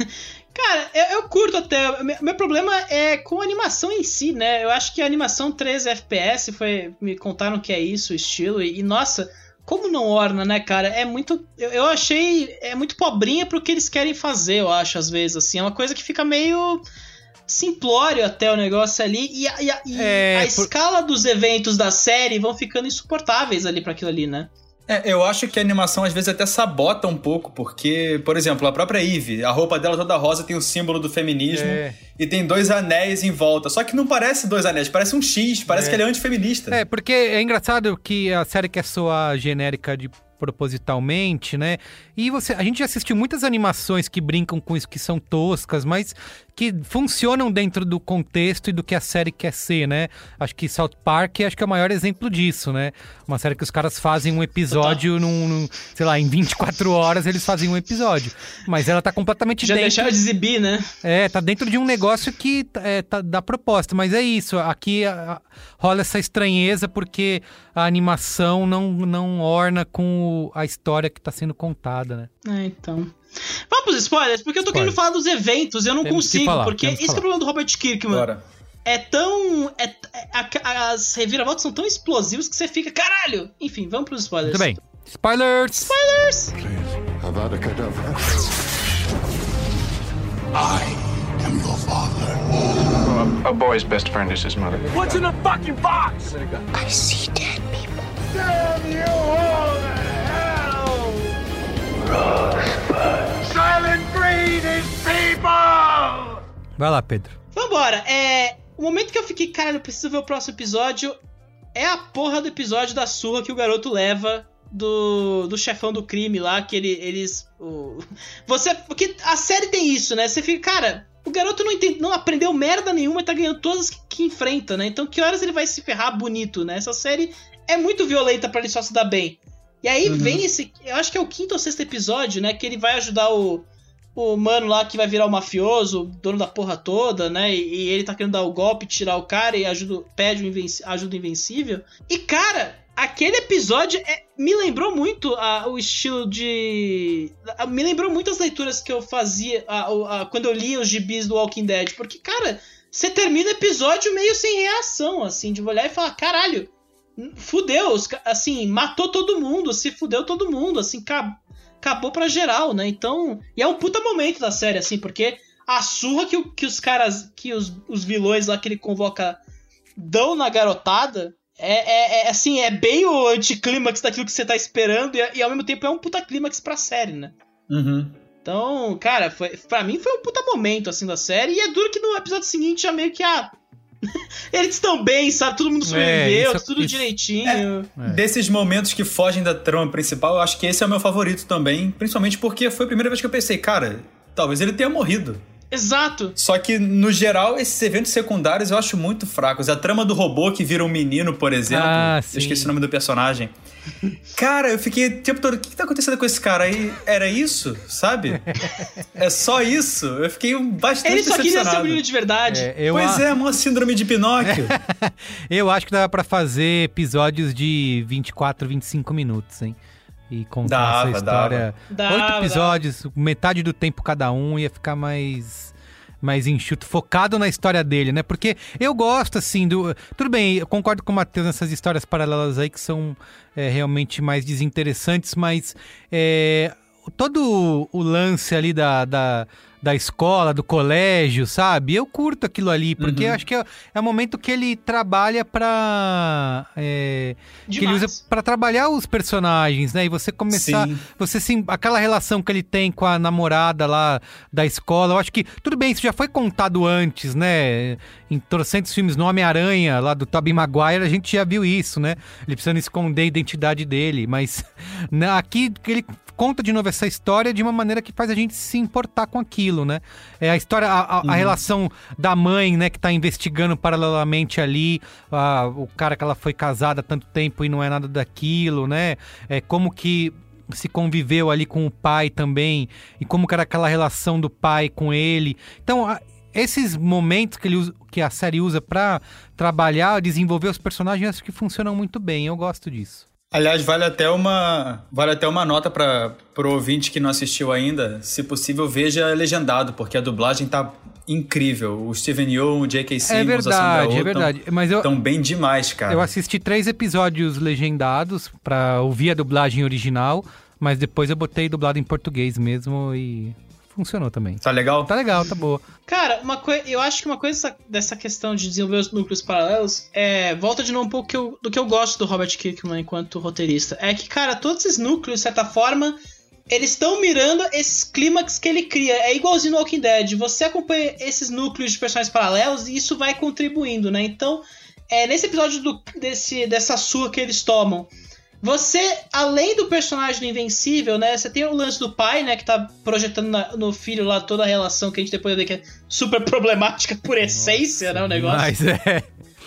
Cara, eu, eu curto até. Meu, meu problema é com a animação em si, né? Eu acho que a animação treze F P S foi... Me contaram que é isso, o estilo, e, e nossa... Como não orna, né, cara? É muito... Eu, eu achei... É muito pobrinha pro que eles querem fazer, eu acho, às vezes, assim. É uma coisa que fica meio... simplório até o negócio ali. E, a, e a, e é, a por... escala dos eventos da série vão ficando insuportáveis ali pra aquilo ali, né? É, eu acho que a animação às vezes até sabota um pouco, porque, por exemplo, a própria Ivy, a roupa dela toda rosa tem o símbolo do feminismo é. e tem dois anéis em volta. Só que não parece dois anéis, parece um X, parece é. que ele é antifeminista. É, porque é engraçado que a série quer soar genérica de propositalmente, né? E você, a gente já assistiu muitas animações que brincam com isso, que são toscas, mas que funcionam dentro do contexto e do que a série quer ser, né? Acho que South Park acho que é o maior exemplo disso, né? Uma série que os caras fazem um episódio num, num, sei lá, em vinte e quatro horas eles fazem um episódio. Mas ela tá completamente já dentro... Já deixaram de exibir, né? É, tá dentro de um negócio que é, tá, dá proposta. Mas é isso, aqui a, a, rola essa estranheza porque a animação não, não orna com o, a história que tá sendo contada, né? É, então... Vamos pros spoilers, porque eu tô Spoilers. querendo falar dos eventos, eu não temos consigo, falar, porque esse é o problema do Robert Kirkman. Bora. É tão... É, é, a, as reviravoltas são tão explosivas que você fica, caralho! Enfim, vamos pros spoilers. Muito bem. Spoilers! Spoilers! Avada Kedavra. I am your father. A boy's best friend is his mother. What's in the fucking box? I see dead people. Damn you all to hell! Rosebud. Silent Breed is people! Vai lá, Pedro. Vambora. É... O momento que eu fiquei, cara, eu preciso ver o próximo episódio é a porra do episódio da surra que o garoto leva do, do chefão do crime lá, que ele, eles... O... Você... Porque a série tem isso, né? Você fica, cara... O garoto não, entende, não aprendeu merda nenhuma e tá ganhando todas que, que enfrenta, né? Então que horas ele vai se ferrar bonito, né? Essa série é muito violenta pra ele só se dar bem. E aí uhum. vem esse... Eu acho que é o quinto ou sexto episódio, né? Que ele vai ajudar o... O mano lá que vai virar o mafioso, o dono da porra toda, né? E, e ele tá querendo dar o golpe, tirar o cara e ajuda, pede o invenci- ajuda invencível. E, cara, aquele episódio é, me lembrou muito a, o estilo de... A, me lembrou muito as leituras que eu fazia a, a, quando eu lia os gibis do Walking Dead. Porque, cara, você termina o episódio meio sem reação, assim, de olhar e falar, caralho, fudeu, assim, matou todo mundo, se fudeu todo mundo, assim, acabou. Acabou pra geral, né? Então... E é um puta momento da série, assim, porque a surra que, que os caras... Que os, os vilões lá que ele convoca dão na garotada é, é, é assim, é bem o anticlímax daquilo que você tá esperando e, e ao mesmo tempo é um puta clímax pra série, né? Uhum. Então, cara, foi, pra mim foi um puta momento, assim, da série. E é duro que no episódio seguinte já meio que, ah... Eles estão bem, sabe? Todo mundo sobreviveu, é, isso, tudo isso, direitinho. É, desses momentos que fogem da trama principal, eu acho que esse é o meu favorito também. Principalmente porque foi a primeira vez que eu pensei, cara, talvez ele tenha morrido. Exato. Só que, no geral, esses eventos secundários eu acho muito fracos. A trama do robô que vira um menino, por exemplo. Ah, eu esqueci o nome do personagem. Cara, eu fiquei o tempo todo, o que tá acontecendo com esse cara aí? Era isso? Sabe? É só isso? Eu fiquei bastante Ele só decepcionado. queria ser um menino de verdade. É, eu pois a... é, uma síndrome de Pinóquio. Eu acho que dava pra fazer episódios de vinte e quatro, vinte e cinco minutos, hein? E contar dava, essa história. Dava. Oito Dava, episódios, dava. Metade do tempo cada um, ia ficar mais... mais enxuto, focado na história dele, né? Porque eu gosto, assim, do... Tudo bem, eu concordo com o Matheus nessas histórias paralelas aí que são é, realmente mais desinteressantes, mas é, todo o lance ali da, da, da escola, do colégio, sabe? Eu curto aquilo ali, porque uhum. acho que é, é o momento que ele trabalha pra... É, que ele usa pra trabalhar os personagens, né? E você começar... Sim. Você sim, aquela relação que ele tem com a namorada lá da escola, eu acho que... Tudo bem, isso já foi contado antes, né? Em trocentos filmes no Homem-Aranha, lá do Tobey Maguire, a gente já viu isso, né? Ele precisando esconder a identidade dele, mas... Né, aqui ele conta de novo essa história de uma maneira que faz a gente se importar com aquilo, né? É a história, a, a, uhum. a relação da mãe, né, que tá investigando paralelamente ali, a, o cara que ela foi casada há tanto tempo e não é nada daquilo, né? É como que se conviveu ali com o pai também, e como que era aquela relação do pai com ele. Então, a, esses momentos que, ele usa, que a série usa pra trabalhar, desenvolver os personagens, acho que funcionam muito bem, eu gosto disso. Aliás, vale até uma, vale até uma nota para o ouvinte que não assistiu ainda. Se possível, veja legendado, porque a dublagem tá incrível. O Steven Yeun, o J K. Simmons, é verdade, é verdade. Mas eu estão bem demais, cara. Eu assisti três episódios legendados para ouvir a dublagem original, mas depois eu botei dublado em português mesmo e... funcionou também. Tá legal? Tá legal, tá boa. Cara, uma coi- eu acho que uma coisa dessa questão de desenvolver os núcleos paralelos é... Volta de novo um pouco que eu, do que eu gosto do Robert Kirkman enquanto roteirista. É que, cara, todos esses núcleos, de certa forma, eles estão mirando esses clímax que ele cria. É igualzinho no Walking Dead. Você acompanha esses núcleos de personagens paralelos e isso vai contribuindo, né? Então, é, nesse episódio do, desse, dessa surra que eles tomam, você, além do personagem do Invencível, né, você tem o lance do pai, né, que tá projetando na, no filho lá toda a relação que a gente depois vai ver que é super problemática por essência, Nossa, né, o negócio. Mas é...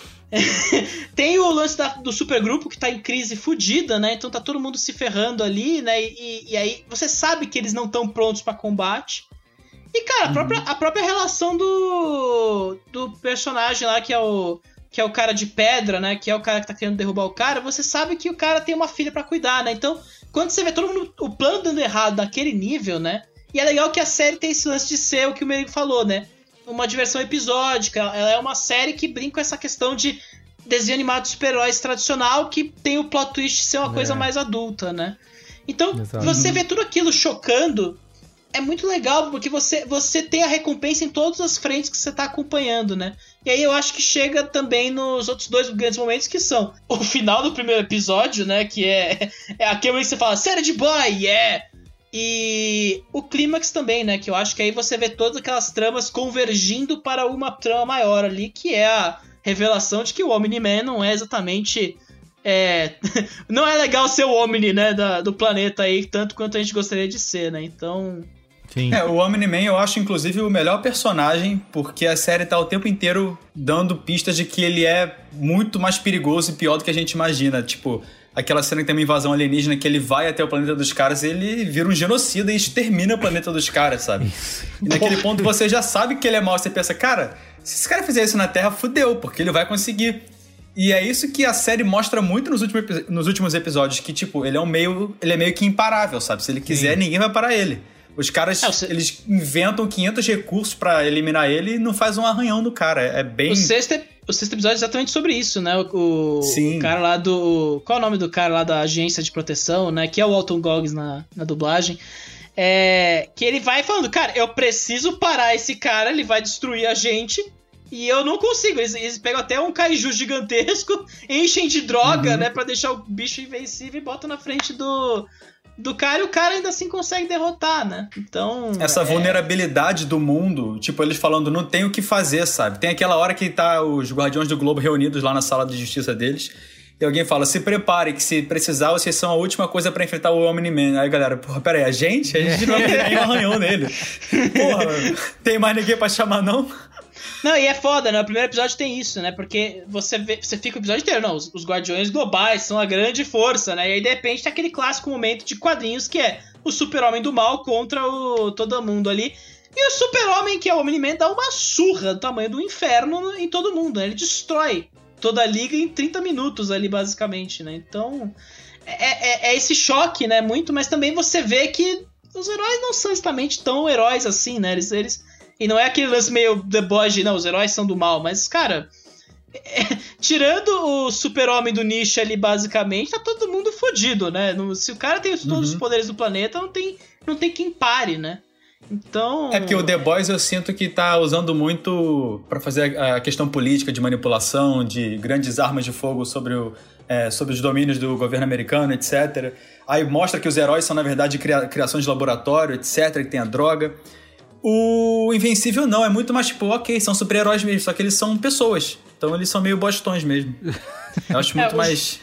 Tem o lance da, do supergrupo que tá em crise fodida, né, então tá todo mundo se ferrando ali, né, e, e aí você sabe que eles não estão prontos pra combate. E, cara, a própria, a própria relação do, do personagem lá, que é o... que é o cara de pedra, né, que é o cara que tá querendo derrubar o cara, você sabe que o cara tem uma filha pra cuidar, né, então, quando você vê todo mundo, o plano dando errado naquele nível, né, e é legal que a série tem esse lance de ser o que o Merigo falou, né, uma diversão episódica, ela é uma série que brinca com essa questão de desenho animado de super-heróis tradicional, que tem o plot twist ser uma é. coisa mais adulta, né, então, Exato. Você vê tudo aquilo chocando, é muito legal, porque você, você tem a recompensa em todas as frentes que você tá acompanhando, né? E aí eu acho que chega também nos outros dois grandes momentos, que são o final do primeiro episódio, né? Que é, é aquele momento que você fala, série de boy, yeah! E o clímax também, né? Que eu acho que aí você vê todas aquelas tramas convergindo para uma trama maior ali, que é a revelação de que o Omni-Man não é exatamente... É, não é legal ser o Omni, né? Da, do planeta aí, tanto quanto a gente gostaria de ser, né? Então... Sim. É, o Omni-Man eu acho, inclusive, o melhor personagem, porque a série tá o tempo inteiro dando pistas de que ele é muito mais perigoso e pior do que a gente imagina. Tipo, aquela cena que tem uma invasão alienígena, que ele vai até o planeta dos caras, ele vira um genocida e extermina o planeta dos caras, sabe? E naquele ponto você já sabe que ele é mau, você pensa, cara, se esse cara fizer isso na Terra, fudeu, porque ele vai conseguir. E é isso que a série mostra muito nos últimos, nos últimos episódios, que, tipo, ele é, um meio, ele é meio que imparável, sabe? Se ele quiser, Sim. ninguém vai parar ele. Os caras, é, você... eles inventam quinhentos recursos pra eliminar ele e não faz um arranhão no cara. É bem... O sexto, o sexto episódio é exatamente sobre isso, né? O, o cara lá do... Qual é o nome do cara lá da agência de proteção, né? Que é o Walton Goggins na, na dublagem. É, que ele vai falando, cara, eu preciso parar esse cara, ele vai destruir a gente... E eu não consigo, eles, eles pegam até um kaiju gigantesco, enchem de droga, uhum. né, pra deixar o bicho invencível e botam na frente do, do cara, e o cara ainda assim consegue derrotar, né? Então... Essa é... vulnerabilidade do mundo, tipo, eles falando, não tem o que fazer, sabe? Tem aquela hora que tá os Guardiões do Globo reunidos lá na sala de justiça deles, e alguém fala, se prepare, que se precisar, vocês são a última coisa pra enfrentar o Omni-Man. Aí, galera, porra, pera aí, a gente? A gente não vai ter nenhum arranhão nele. Porra, tem mais ninguém pra chamar, não? Não, e é foda, né? O primeiro episódio tem isso, né? Porque você, vê, você fica o episódio inteiro, não, os, os Guardiões Globais são a grande força, né? E aí, de repente, tem aquele clássico momento de quadrinhos que é o Super-Homem do mal contra o, todo mundo ali. E o Super-Homem, que é o Omni-Man, dá uma surra do tamanho do inferno em todo mundo, né? Ele destrói toda a liga em trinta minutos ali, basicamente, né? Então, é, é, é esse choque, né? Muito, mas também você vê que os heróis não são exatamente tão heróis assim, né? Eles... eles E não é aquele lance meio The Boys de, não, os heróis são do mal, mas, cara, é, tirando o Super-Homem do nicho ali, basicamente, tá todo mundo fodido, né? No, se o cara tem todos uhum. os poderes do planeta, não tem, não tem quem pare, né? Então... É porque o The Boys eu sinto que tá usando muito pra fazer a questão política de manipulação, de grandes armas de fogo sobre, o, é, sobre os domínios do governo americano, etcétera. Aí mostra que os heróis são, na verdade, cria, criações de laboratório, etcétera, que tem a droga. O Invencível não, é muito mais tipo, ok, são super-heróis mesmo, só que eles são pessoas. Então eles são meio bostões mesmo. Eu acho muito é, mais...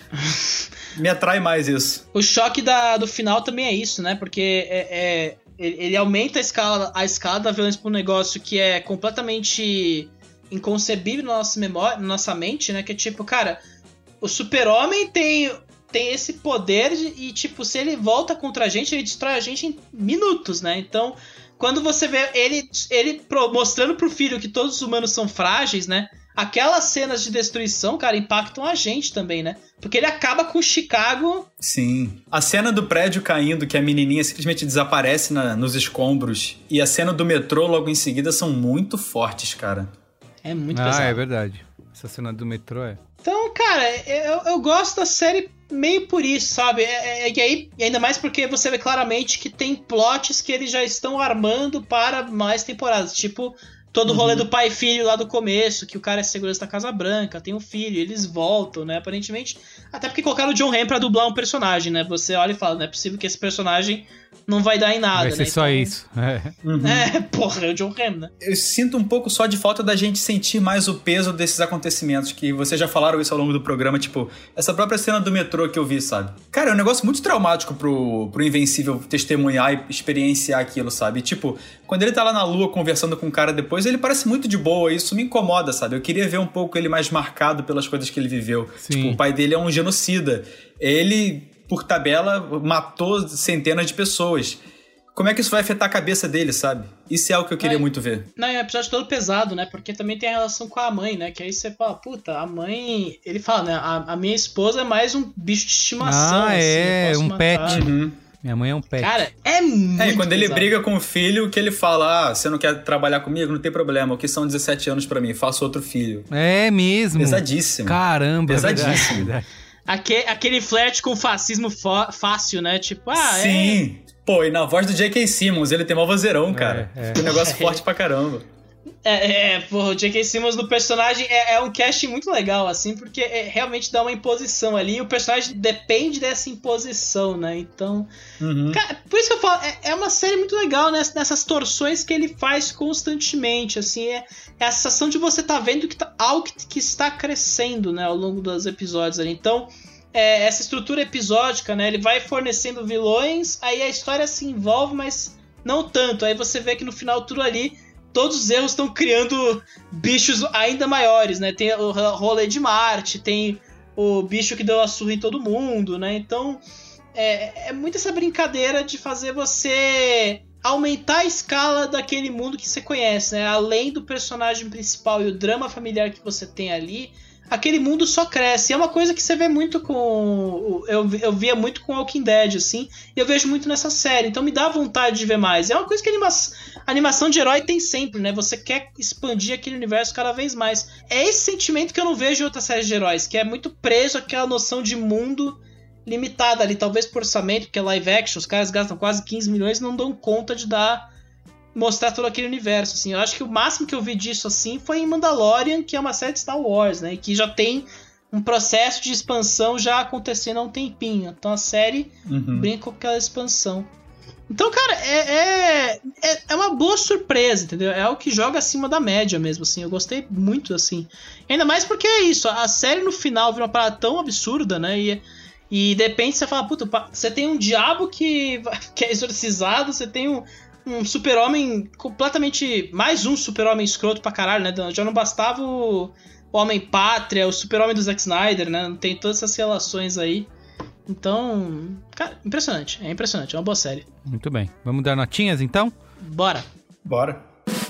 Me atrai mais isso. O choque da, do final também é isso, né? Porque é, é, ele aumenta a escala, a escala da violência para um negócio que é completamente inconcebível na nossa memória, na nossa mente, né? Que é tipo, cara, o Super-Homem tem... tem esse poder e, tipo, se ele volta contra a gente, ele destrói a gente em minutos, né? Então, quando você vê ele, ele mostrando pro filho que todos os humanos são frágeis, né? Aquelas cenas de destruição, cara, impactam a gente também, né? Porque ele acaba com Chicago... Sim. A cena do prédio caindo, que a menininha simplesmente desaparece na, nos escombros, e a cena do metrô logo em seguida são muito fortes, cara. É muito ah, pesado. Ah, é verdade. Essa cena do metrô é... Então, cara, eu, eu gosto da série meio por isso, sabe? É, é, é, aí, ainda mais porque você vê claramente que tem plots que eles já estão armando para mais temporadas. Tipo, todo o rolê uhum. do pai e filho lá do começo, que o cara é segurança da Casa Branca, tem um filho, eles voltam, né? Aparentemente. Até porque colocaram o John Hamm pra dublar um personagem, né? Você olha e fala, não é possível que esse personagem não vai dar em nada, vai ser né? só então, isso. É. Uhum. é, porra, é o John Hamm, né? Eu sinto um pouco só de falta da gente sentir mais o peso desses acontecimentos, que vocês já falaram isso ao longo do programa, tipo, essa própria cena do metrô que eu vi, sabe? Cara, é um negócio muito traumático pro, pro Invencível testemunhar e experienciar aquilo, sabe? E, tipo, quando ele tá lá na lua conversando com o cara depois, ele parece muito de boa, e isso me incomoda, sabe? Eu queria ver um pouco ele mais marcado pelas coisas que ele viveu. Sim. Tipo, o pai dele é um genocida. Ele, por tabela, matou centenas de pessoas. Como é que isso vai afetar a cabeça dele, sabe? Isso é algo que eu queria não, muito ver. Não, é um episódio todo pesado, né? Porque também tem a relação com a mãe, né? Que aí você fala, puta, a mãe... Ele fala, né? A, a minha esposa é mais um bicho de estimação. Ah, assim, é, um matar. pet. Uhum. Minha mãe é um pet. Cara, é muito É, e quando ele pesado. briga com o filho, que ele fala, ah, você não quer trabalhar comigo? Não tem problema, o que são dezessete anos pra mim? Faço outro filho. É mesmo. Pesadíssimo. Caramba, Pesadíssimo. É verdade. Aquele, aquele flerte com fascismo fácil, né? Tipo, ah, Sim. é... Pô, e na voz do J K. Simmons, ele tem mó vozeirão, cara. É, é. Um negócio forte pra caramba. É, é porra, o J K. Simmons do personagem é, é um casting muito legal, assim, porque é, realmente dá uma imposição ali, e o personagem depende dessa imposição, né? Então, uhum. cara, por isso que eu falo, é, é uma série muito legal, né? Nessas torções que ele faz constantemente, assim, é, é a sensação de você tá vendo que tá, algo que, que está crescendo, né, ao longo dos episódios ali. Então, é, essa estrutura episódica, né? Ele vai fornecendo vilões, aí a história se envolve, mas não tanto. Aí você vê que no final tudo ali, todos os erros estão criando bichos ainda maiores, né? Tem o rolê de Marte, tem o bicho que deu a surra em todo mundo, né? Então, é, é muito essa brincadeira de fazer você aumentar a escala daquele mundo que você conhece, né? Além do personagem principal e o drama familiar que você tem ali, aquele mundo só cresce. E é uma coisa que você vê muito com... Eu, eu via muito com Walking Dead, assim, e eu vejo muito nessa série. Então me dá vontade de ver mais. É uma coisa que a, anima... a animação de herói tem sempre, né? Você quer expandir aquele universo cada vez mais. É esse sentimento que eu não vejo em outras séries de heróis, que é muito preso àquela noção de mundo limitada ali, talvez por orçamento, porque é live action, os caras gastam quase quinze milhões e não dão conta de dar... mostrar todo aquele universo, assim. Eu acho que o máximo que eu vi disso, assim, foi em Mandalorian, que é uma série de Star Wars, né, e que já tem um processo de expansão já acontecendo há um tempinho. Então a série uhum. brinca com aquela expansão. Então, cara, é, é, é, é uma boa surpresa, entendeu? É algo que joga acima da média mesmo, assim. Eu gostei muito, assim. Ainda mais porque é isso, a série no final vira uma parada tão absurda, né, e... E de repente você fala, puta, você tem um diabo que, que é exorcizado, você tem um, um super-homem completamente... Mais um super-homem escroto pra caralho, né? Já não bastava o, o Homem-Pátria, o super-homem do Zack Snyder, né? Não tem todas essas relações aí. Então, cara, impressionante. É impressionante, é uma boa série. Muito bem. Vamos dar notinhas, então? Bora. Bora.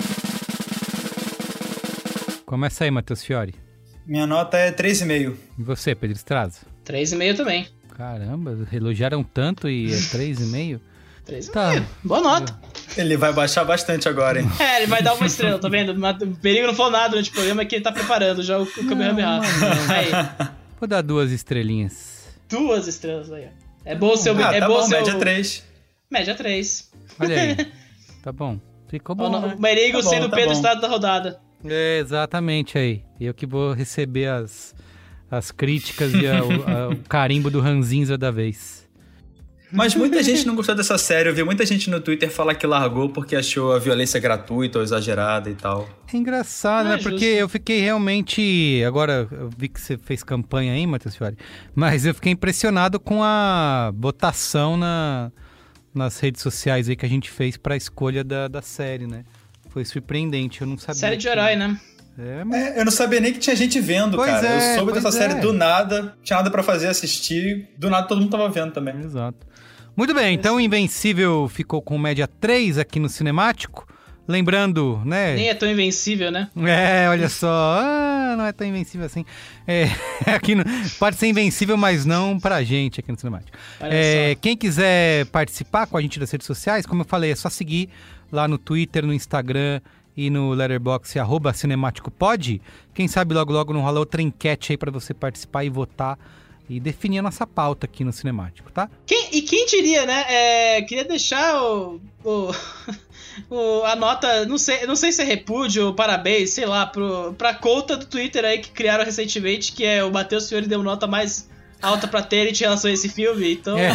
Começa aí, Matheus Fiori. Minha nota é três vírgula cinco. E você, Pedro Estraza? três vírgula cinco também. Caramba, elogiaram tanto e é três vírgula cinco? três vírgula cinco. Tá. Boa nota. Ele vai baixar bastante agora, hein? É, ele vai dar uma estrela, tá vendo? O perigo não falou nada durante o programa, é que ele tá preparando já o Kamehameha. Aí. Vou dar duas estrelinhas. Duas estrelas aí, ó. É bom ser o... Ah, é tá bom, bom, ser média o... três. Média três. Olha aí. Tá bom. Ficou bom, O, né? o Merigo Tá bom, sendo o tá Pedro bom. Estrada da rodada. É, exatamente aí. Eu que vou receber as, as críticas e a, o, a, o carimbo do ranzinza da vez. Mas muita gente não gostou dessa série. Eu vi muita gente no Twitter falar que largou porque achou a violência gratuita ou exagerada e tal. É engraçado, Não é né? Porque justo. eu fiquei realmente... Agora, eu vi que você fez campanha aí, Matheus Fiori. Mas eu fiquei impressionado com a votação na, nas redes sociais aí que a gente fez pra escolha da, da série, né? Foi surpreendente, eu não sabia. Série de que- herói, né? É, mas... É, eu não sabia nem que tinha gente vendo, Pois cara. é, eu soube pois dessa é. série do nada, tinha nada pra fazer, assistir. Do nada todo mundo tava vendo também. Exato. Muito bem, então Invencível ficou com média três aqui no Cinemático. Lembrando, né? Nem é tão invencível, né? É, olha só, ah, não é tão invencível assim. É, aqui no- pode ser invencível, mas não pra gente aqui no Cinemático. Olha É, só. quem quiser participar com a gente das redes sociais, como eu falei, é só seguir lá no Twitter, no Instagram e no Letterboxd, arroba CinemáticoPod. Quem sabe logo logo não rola outra enquete aí pra você participar e votar e definir a nossa pauta aqui no Cinemático, tá? Quem- e quem diria, né? É, queria deixar o, o, o- a nota, não sei, não sei se é repúdio ou parabéns, sei lá, pro, pra conta do Twitter aí que criaram recentemente, que é o Matheus Fiori deu nota mais alta pra Tenet em relação a esse filme, então... É.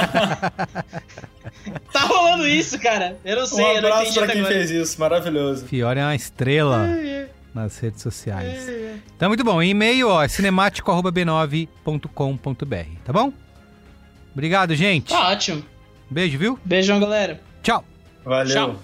Tá rolando isso, cara. Eu não sei, Um eu não abraço entendi pra até quem agora. fez isso, maravilhoso. Fiore é uma estrela nas redes sociais. Então, muito bom. E-mail, ó, é cinemático arroba b nove ponto com ponto b r, tá bom? Obrigado, gente. Tá ótimo. Beijo, viu? Beijão, galera. Tchau. Valeu. Tchau.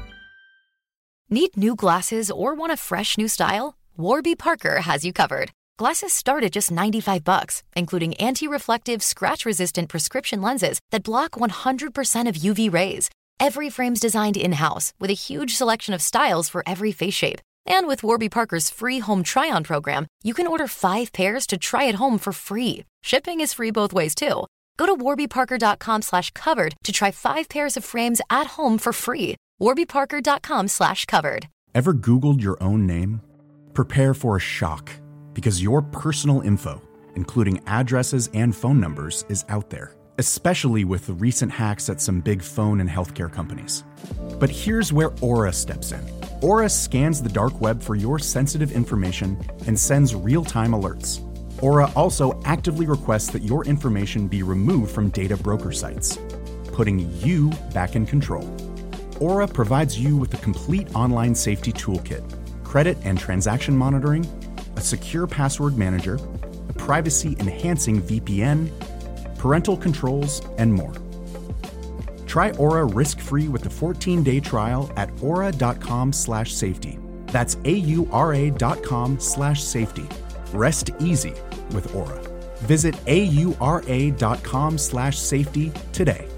Need new glasses or want a fresh new style? Warby Parker has you covered. Glasses start at just ninety-five bucks, including anti-reflective, scratch-resistant prescription lenses that block one hundred percent of U V rays. Every frame's designed in-house with a huge selection of styles for every face shape. And with Warby Parker's free home try-on program, you can order five pairs to try at home for free. Shipping is free both ways, too. Go to warbyparker.com slash covered to try five pairs of frames at home for free. warbyparker.com slash covered. Ever Googled your own name? Prepare for a shock, because your personal info, including addresses and phone numbers, is out there, especially with the recent hacks at some big phone and healthcare companies. But here's where Aura steps in. Aura scans the dark web for your sensitive information and sends real-time alerts. Aura also actively requests that your information be removed from data broker sites, putting you back in control. Aura provides you with a complete online safety toolkit, credit and transaction monitoring, a secure password manager, a privacy-enhancing V P N, parental controls, and more. Try Aura risk-free with a fourteen-day trial at aura.com slash safety. That's A-U-R-A dot com slash safety. Rest easy with Aura. Visit A-U-R-A dot com slash safety today.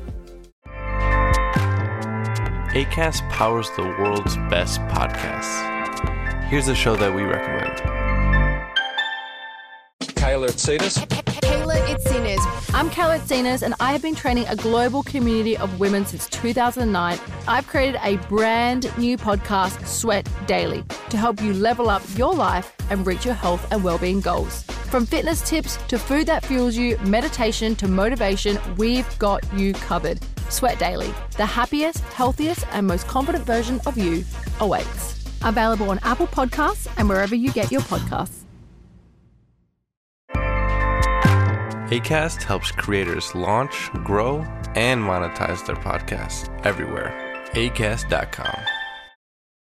Acast powers the world's best podcasts. Here's a show that we recommend. Kayla Itsinas. Kayla Itsinas. I'm Kayla Itsinas, and I have been training a global community of women since two thousand nine. I've created a brand new podcast, Sweat Daily, to help you level up your life and reach your health and well-being goals. From fitness tips to food that fuels you, meditation to motivation, we've got you covered. Sweat Daily, the happiest, healthiest, and most confident version of you awaits. Available on Apple Podcasts and wherever you get your podcasts. Acast helps creators launch, grow, and monetize their podcasts everywhere. acast dot com.